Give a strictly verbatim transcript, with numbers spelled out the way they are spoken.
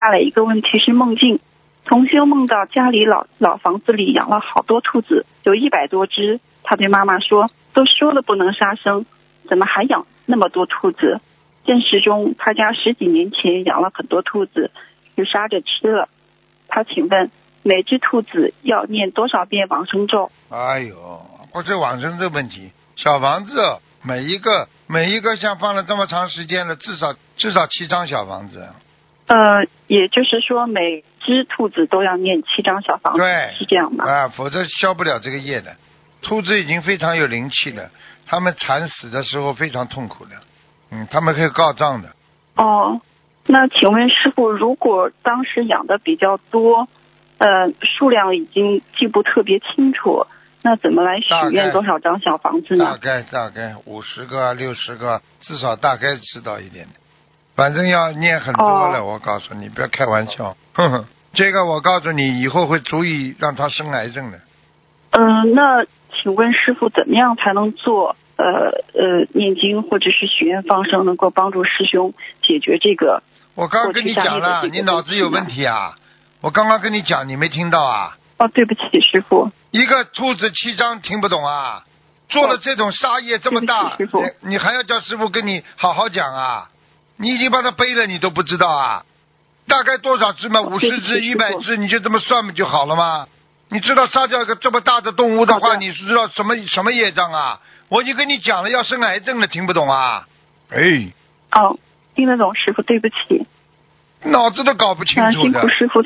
了一个问题是梦境，同修梦到家里老老房子里养了好多兔子，有一百多只。他对妈妈说，都说了不能杀生，怎么还养那么多兔子？现实中他家十几年前养了很多兔子，就杀着吃了。他请问每只兔子要念多少遍往生咒？ 哎呦，不是往生这问题，小房子每一个每一个像放了这么长时间了，至少至少七张小房子。 呃，也就是说每只兔子都要念七张小房子， 对， 是这样吗？ 啊，否则消不了这个业的。兔子已经非常有灵气了，它们惨死的时候非常痛苦的，嗯，他们可以告状的。 哦，那请问师父，如果当时养的比较多，呃，数量已经记不特别清楚，那怎么来许愿多少张小房子呢？ 大概大概五十个、六十个，至少大概知道一点点。反正要念很多了，哦、我告诉你，不要开玩笑。呵呵，这个我告诉你，以后会足以让他生癌症的。 嗯、呃，那请问师父，怎么样才能做呃呃念经或者是许愿放生，能够帮助师兄解决这个？ 我刚刚跟你讲了，你脑子有问题啊！我刚刚跟你讲，你没听到啊？ 哦，对不起，师父。 一个兔子七张，听不懂啊？做了这种杀业这么大， 师父， 你还要叫师父跟你好好讲啊？你已经把它背了，你都不知道啊？大概多少只嘛？五十只、一百只，你就这么算不就好了吗？你知道杀掉一个这么大的动物的话，你是知道什么什么业障啊？我已经跟你讲了，要生癌症了，听不懂啊？哎。 哦，听得懂，师父，对不起。 脑子都搞不清楚的。 辛苦师父。